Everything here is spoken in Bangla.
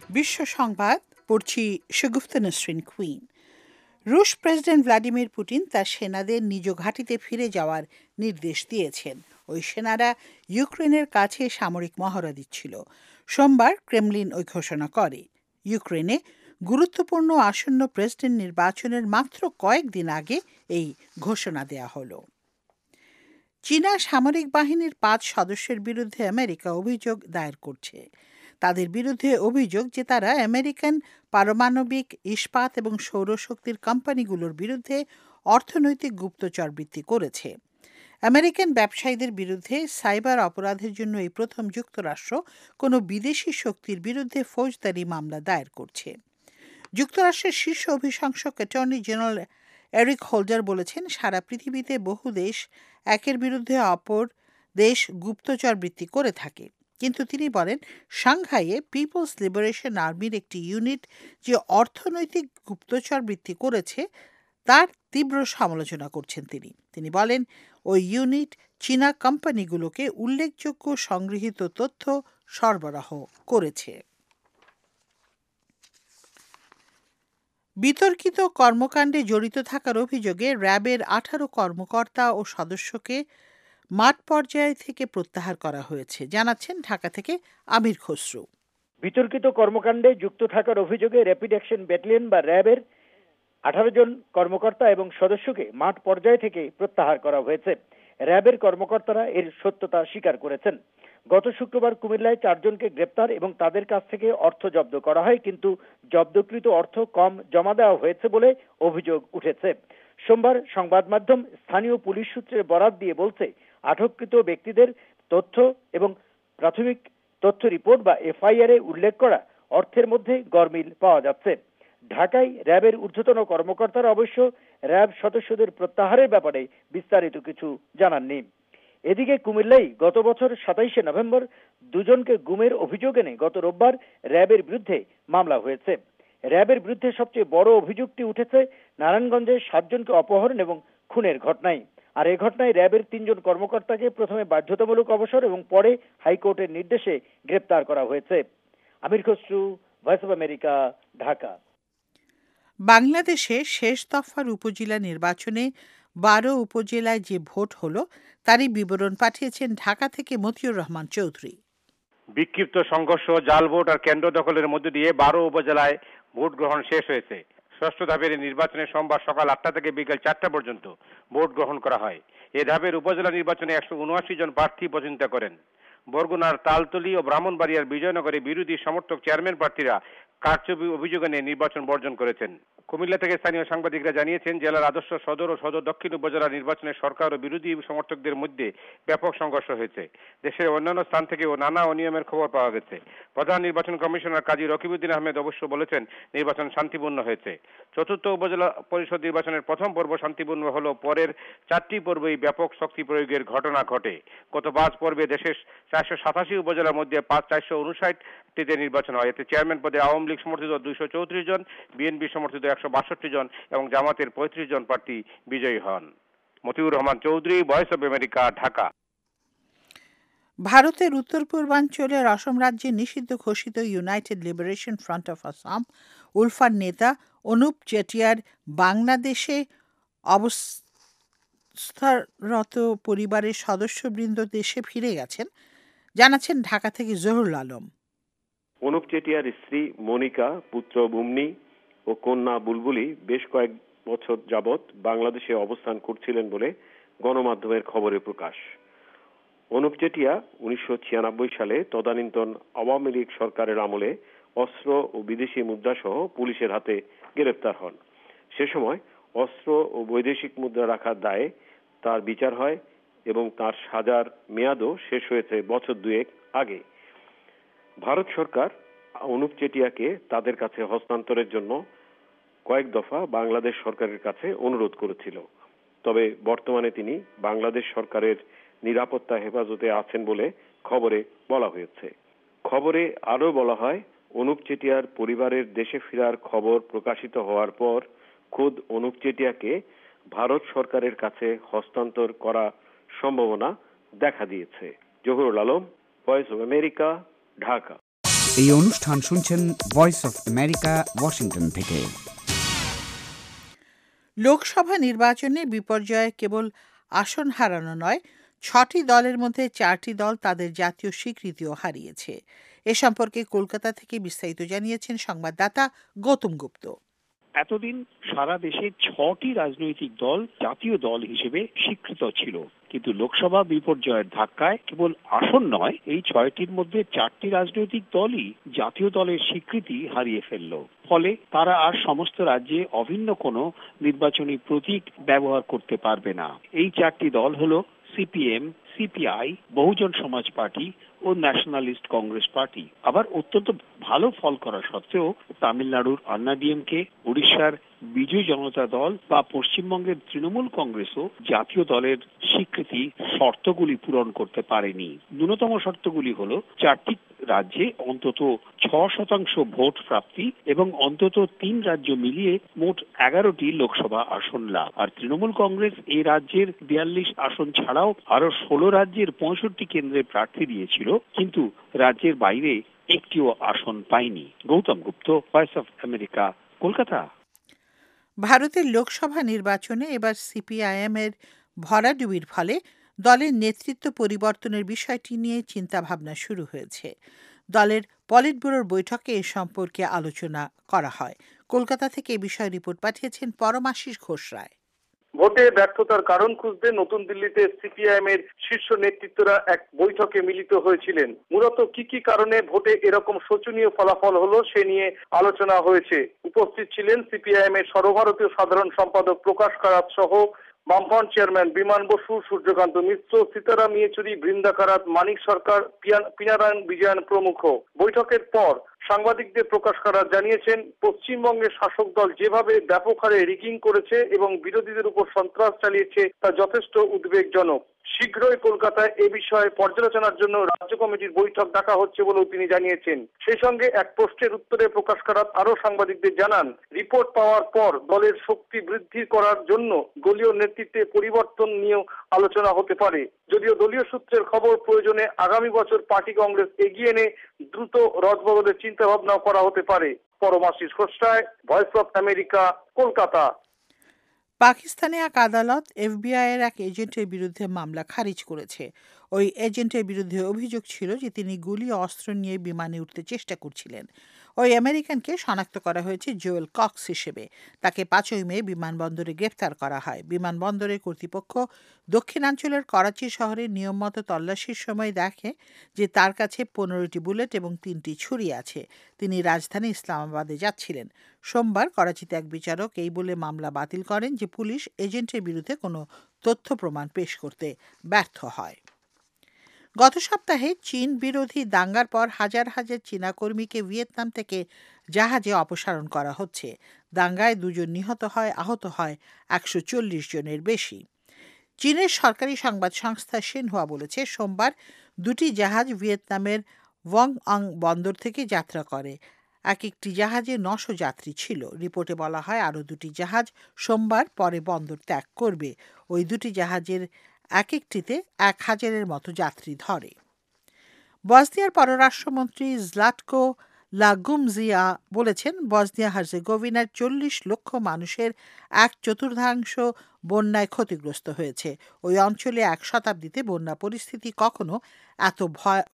বিশ্ব সংবাদ পড়ছি শগুফতা নসরিন কুইন। রুশ প্রেসিডেন্ট ভ্লাদিমির পুতিন তার সেনাদের নিজ ঘাঁটিতে ফিরে যাওয়ার নির্দেশ দিয়েছেন। ওই সেনারা ইউক্রেনের কাছে সামরিক মহড়া দিচ্ছিল। সোমবার ক্রেমলিন ওই ঘোষণা করে। ইউক্রেনে গুরুত্বপূর্ণ আসন্ন প্রেসিডেন্ট নির্বাচনের মাত্র কয়েকদিন আগে এই ঘোষণা দেয়া হলো। চীনা সামরিক বাহিনীর 5 সদস্যের বিরুদ্ধে আমেরিকা অভিযোগ দায়ের করছে। তাদের বিরুদ্ধে অভিযোগ যে তারা আমেরিকান পারমাণবিক, ইস্পাত এবং সৌরশক্তির কোম্পানিগুলোর বিরুদ্ধে অর্থনৈতিক গুপ্তচরবৃত্তি করেছে। আমেরিকান ব্যবসায়ীদের বিরুদ্ধে সাইবার অপরাধের জন্য এই প্রথম যুক্তরাষ্ট্র কোনো বিদেশি শক্তির বিরুদ্ধে ফৌজদারি মামলা দায়ের করছে। যুক্তরাষ্ট্রের শীর্ষ অভিশংসক অ্যাটর্নি জেনারেল এরিক হোল্ডার বলেছেন, সারা পৃথিবীতে বহু দেশ একের বিরুদ্ধে অপর দেশ গুপ্তচরবৃত্তি করে থাকে। কিন্তু তিনি বলেন, সাংহাইয়ে পিপলস লিবারেশন আর্মির একটি ইউনিট যে অর্থনৈতিক গুপ্তচরবৃত্তি করেছে তার তীব্র সমালোচনা করছেন তিনি বলেন, ওই ইউনিট চীনা কোম্পানিগুলোকে উল্লেখযোগ্য সংগৃহীত তথ্য সরবরাহ করেছে। বিতর্কিত কর্মকাণ্ডে জড়িত থাকার অভিযোগে র্যাবের 18 কর্মকর্তা ও সদস্যকে মাঠ পর্যায় থেকে প্রত্যাহার করা হয়েছে, জানাচ্ছেন ঢাকা থেকে আমির খসরু। বিতর্কিত কর্মকাণ্ডে যুক্ত থাকার অভিযোগে র্যাপিড অ্যাকশন ব্যাটালিয়ন বা র্যাবের 18 জন কর্মকর্তা এবং সদস্যকে মাঠ পর্যায় থেকে প্রত্যাহার করা হয়েছে। র্যাবের কর্মকর্তারা এর সত্যতা স্বীকার করেছেন। গত শুক্রবার কুমিল্লায় 4 জনকে গ্রেপ্তার এবং তাদের কাছ থেকে অর্থ জব্দ করা হয়, কিন্তু জব্দকৃত অর্থ কম জমা দেওয়া হয়েছে বলে অভিযোগ উঠেছে। সোমবার সংবাদ মাধ্যম স্থানীয় পুলিশ সূত্রে বরাত দিয়ে বলছে, আটককৃত ব্যক্তিদের তথ্য এবং প্রাথমিক তথ্য রিপোর্ট বা এফআইআর এ উল্লেখ করা অর্থের মধ্যে গরমিল পাওয়া যাচ্ছে। ঢাকায় র্যাবের ঊর্ধ্বতন কর্মকর্তারা অবশ্য র্যাব সদস্যদের প্রত্যাহারের ব্যাপারে বিস্তারিত কিছু জানাননি। এদিকে কুমিল্লায় গত বছর 27শে নভেম্বর 2 জনকে গুমের অভিযোগ এনে গত রোববার র্যাবের বিরুদ্ধে মামলা হয়েছে। র্যাবের বিরুদ্ধে সবচেয়ে বড় অভিযোগটি উঠেছে নারায়ণগঞ্জে 7 জনকে অপহরণ এবং খুনের ঘটনায়। আর এই ঘটনায় র্যাবের 3 জন কর্মকর্তাকে প্রথমে বাধ্যতামূলক অবসর এবং পরে হাইকোর্টের নির্দেশে গ্রেপ্তার করা হয়েছে। Amir Khasru, Voice of America, Dhaka. বাংলাদেশে শেষ দফার উপজেলা নির্বাচনে 12 উপজেলায় যে ভোট হলো তারই বিবরণ পাঠিয়েছেন ঢাকা থেকে মতিউর রহমান চৌধুরী। বিক্ষিপ্ত সংঘর্ষ, জাল ভোট আর কেন্দ্র দখলের মধ্য দিয়ে 12 উপজেলায় ভোট গ্রহণ শেষ হয়েছে। ষষ্ঠ ধাপের নির্বাচনে সোমবার সকাল 8টা থেকে বিকেল 4টা পর্যন্ত ভোট গ্রহণ করা হয়। এ ধাপের উপজেলা নির্বাচনে 179 জন প্রার্থী প্রতিদ্বন্দ্বিতা করেন। বরগুনার তালতলী ও ব্রাহ্মণবাড়িয়ার বিজয়নগরে বিরোধী সমর্থক চেয়ারম্যান প্রার্থীরা কারচুপি অভিযোগ এনে নির্বাচন বর্জন করেছেন। কুমিল্লা থেকে স্থানীয় সাংবাদিকরা জানিয়েছেন, জেলার আদর্শ সদর ও সদর দক্ষিণ উপজেলা নির্বাচনে সরকার ও বিরোধী সমর্থকদের মধ্যে ব্যাপক সংঘর্ষ হয়েছে। দেশের অন্যান্য স্থান থেকেও নানা অনিয়মের খবর পাওয়া গেছে। প্রধান নির্বাচন কমিশনার কাজী রকিবউদ্দিন আহমেদ অবশ্য বলেছেন, নির্বাচন শান্তিপূর্ণ হয়েছে। চতুর্থ উপজেলা পরিষদ নির্বাচনের প্রথম পর্ব শান্তিপূর্ণ হলেও পরের 4টি পর্বেই ব্যাপক শক্তি প্রয়োগের ঘটনা ঘটে। গত 5 পর্বে দেশের 487 উপজেলার মধ্যে 459টিতে নির্বাচন হয়। এতে চেয়ারম্যান পদে আওয়ামী লীগ সমর্থিত 234 জন, বিএনপি সমর্থিত 162 জন এবং জামাতের 35 জন প্রার্থী বিজয়ী হন। Motiur Rahman Chowdhury, Voice of America, Dhaka. ভারতের উত্তর পূর্বাঞ্চলের অসম রাজ্যে নিষিদ্ধ ঘোষিত United Liberation Front of Assam উলফার নেতা অনুপ চেটিয়ার বাংলাদেশে অবস্থানরত পরিবারের সদস্যবৃন্দ দেশে ফিরে গেছেন, জানাচ্ছেন ঢাকা থেকে জহুরুল আলম। অনুপ চেটিয়ার স্ত্রী মনিকা, পুত্র বুমনি ও কন্যা বুলবুলি বেশ কয়েক বছর যাবৎ বাংলাদেশে অবস্থান করছিলেন বলে গণমাধ্যমের খবরে প্রকাশ। অনুপ চেটিয়া 1996 সালে তদানীন্তন আওয়ামী লীগ সরকারের আমলে অস্ত্র ও বিদেশি মুদ্রা সহ পুলিশের হাতে গ্রেফতার হন। সে সময় অস্ত্র ও বৈদেশিক মুদ্রা রাখার দায়ে তার বিচার হয় এবং তার সাজার মেয়াদও শেষ হয়েছে বছর 2 আগে। ভারত সরকার অনুপ চেটিয়াকে তাদের কাছে হস্তান্তরের জন্য কয়েক দফা বাংলাদেশ সরকারের কাছে অনুরোধ করেছিল। তবে বর্তমানে তিনি বাংলাদেশ সরকারের নিরাপত্তা হেফাজতে আছেন বলে খবরে বলা হয়েছে। খবরে আরো বলা হয়, অনুপ চেটিয়ার পরিবারের দেশে ফেরার খবর প্রকাশিত হওয়ার পর খোদ অনুপ চেটিয়াকে ভারত সরকারের কাছে হস্তান্তর করা সম্ভাবনা দেখা দিয়েছে। Zahurul Alam, Voice of America, Dhaka. এই অনুষ্ঠান শুনছেন ভয়েস অফ আমেরিকা, ওয়াশিংটন থেকে। লোকসভা নির্বাচনে বিপর্যয়ে কেবল আসন হারানো নয়, 6টি দলের মধ্যে 4টি দল তাদের জাতীয় স্বীকৃতিও হারিয়েছে। এ সম্পর্কে কলকাতা থেকে বিস্তারিত জানিয়েছেন সংবাদদাতা গৌতম গুপ্ত। এতদিন সারা দেশে 6টি রাজনৈতিক দল জাতীয় দল হিসেবে স্বীকৃত ছিল, কিন্তু লোকসভা বিপর্যয়ের ধাক্কায় কেবল আসন নয়, এই 6টির মধ্যে 4টি রাজনৈতিক দলই জাতীয় দলের স্বীকৃতি হারিয়ে ফেলল। ফলে তারা আর সমস্ত রাজ্যে অভিন্ন কোনো নির্বাচনী প্রতীক ব্যবহার করতে পারবে না। এই 4টি দল হলো CPM, CPI, Bahujan Samaj Party ও ন্যাশনালিস্ট কংগ্রেস পার্টি। আবার অত্যন্ত ভালো ফল করা সত্ত্বেও তামিলনাড়ুর আন্নাডিএমকে, উড়িষ্যার বিজু জনতা দল বা পশ্চিমবঙ্গের তৃণমূল কংগ্রেসও জাতীয় দলের স্বীকৃতি শর্তগুলি পূরণ করতে পারেনি। ন্যূনতম শর্তগুলি হলো 4টি রাজ্যে অন্তত 6% ভোট প্রাপ্তি এবং অন্তত 3 রাজ্য মিলিয়ে মোট 11টি লোকসভা আসন লাভ। আর তৃণমূল কংগ্রেস এই রাজ্যের 42 আসন ছাড়াও আরো 16 রাজ্যের 65 কেন্দ্রে প্রার্থী দিয়েছিল, কিন্তু রাজ্যের বাইরে একটিও আসন পায়নি। Gautam Gupta, Voice of America, Kolkata. ভারতের লোকসভা নির্বাচনে এবার সিপিআইএম এর ভরাডুবির ফলে দলের নেতৃত্ব পরিবর্তনের বিষয়টি নিয়ে চিন্তাভাবনা শুরু হয়েছে। দলের পলিট ব্যুরোর বৈঠকে এ সম্পর্কে আলোচনা করা হয়। কলকাতা থেকে এ বিষয়ে রিপোর্ট পাঠিয়েছেন পরমাশিস ঘোষ রায়। ভোটে ব্যর্থতার কারণ খুঁজতে নতুন দিল্লিতে সিপিআইএম এর শীর্ষ নেতৃত্বরা এক বৈঠকে মিলিত হয়েছিলেন। মূলত কি কি কারণে ভোটে এরকম শোচনীয় ফলাফল হলো সে নিয়ে আলোচনা হয়েছে। উপস্থিত ছিলেন সিপিআইএম এর সর্বভারতীয় সাধারণ সম্পাদক প্রকাশ কারাত সহ বামফ্রন্ট চেয়ারম্যান বিমান বসু, সূর্যকান্ত মিশ্র, সীতারাম ইয়েচুরি, বৃন্দা কারাত, মানিক সরকার, পিনারায়ণ বিজয়ন প্রমুখ। বৈঠকের পর সাংবাদিকদের প্রকাশ কারাত জানিয়েছেন, পশ্চিমবঙ্গের শাসক দল যেভাবে ব্যাপক হারে রিগিং করেছে এবং বিরোধীদের উপর সন্ত্রাস চালিয়েছে তা যথেষ্ট উদ্বেগজনক। শীঘ্রই কলকাতায় এ বিষয়ে পর্যালোচনার জন্য রাজ্য কমিটির বৈঠক ডাকা হচ্ছে বলেও তিনি জানিয়েছেন। সেই সঙ্গে এক প্রশ্নের উত্তরে প্রকাশ কারাত আরো সাংবাদিকদের জানান, রিপোর্ট পাওয়ার পর দলের শক্তি বৃদ্ধি করার জন্য দলীয় নেতৃত্বে পরিবর্তন নিয়েও আলোচনা হতে পারে। যদিও দলীয় সূত্রের খবর, প্রয়োজনে আগামী বছর পার্টি কংগ্রেস এগিয়ে এনে দ্রুত রদবদলের চিন্তা ভাবনাও করা হতে পারে। Paramashis Ghosh Roy, Voice of America, Kolkata. পাকিস্তানে এক আদালত এফবিআই এর এক এজেন্টের বিরুদ্ধে মামলা খারিজ করেছে। ওই এজেন্টের বিরুদ্ধে অভিযোগ ছিল যে তিনি গুলি ও অস্ত্র নিয়ে বিমানে উঠতে চেষ্টা করছিলেন। ওই আমেরিকানকে শনাক্ত করা হয়েছে জোয়েল কক্স হিসেবে। তাকে 5ই মে বিমানবন্দরে গ্রেফতার করা হয়। বিমানবন্দরের কর্তৃপক্ষ দক্ষিণাঞ্চলের করাচি শহরে নিয়মমতো তল্লাশির সময় দেখে যে তার কাছে 15টি বুলেট এবং 3টি ছুরি আছে। তিনি রাজধানী ইসলামাবাদে যাচ্ছিলেন। সোমবার করাচিতে এক বিচারক এই বলে মামলা বাতিল করেন যে পুলিশ এজেন্টের বিরুদ্ধে কোনো তথ্য প্রমাণ পেশ করতে ব্যর্থ হয়। গত সপ্তাহে চীন বিরোধী দাঙ্গার পর হাজার হাজার চীনা কর্মীকে ভিয়েতনাম থেকে জাহাজে অপসারণ করা হচ্ছে। দাঙ্গায় 2 জন নিহত হয়, আহত হয় 140 জনের বেশি। চীনের সরকারি সংবাদ সংস্থা সিনহুয়া বলেছে, সোমবার 2টি জাহাজ ভিয়েতনামের ওয়াংআং বন্দর থেকে যাত্রা করে। একটি জাহাজে 900 যাত্রী ছিল। রিপোর্টে বলা হয় আরও 2টি জাহাজ সোমবার পরে বন্দর ত্যাগ করবে। ওই 2টি জাহাজের একটিতে 1000-এর মতো যাত্রী ধরে। বসনিয়ার পররাষ্ট্রমন্ত্রী জ্লাটকো লাগুমজিয়া বলেছেন, বসনিয়া হার্জেগোভিনার 40 লক্ষ মানুষের 1/4 বন্যায় ক্ষতিগ্রস্ত হয়েছে। ওই অঞ্চলে 1 শতাব্দীতে বন্যা পরিস্থিতি কখনো এত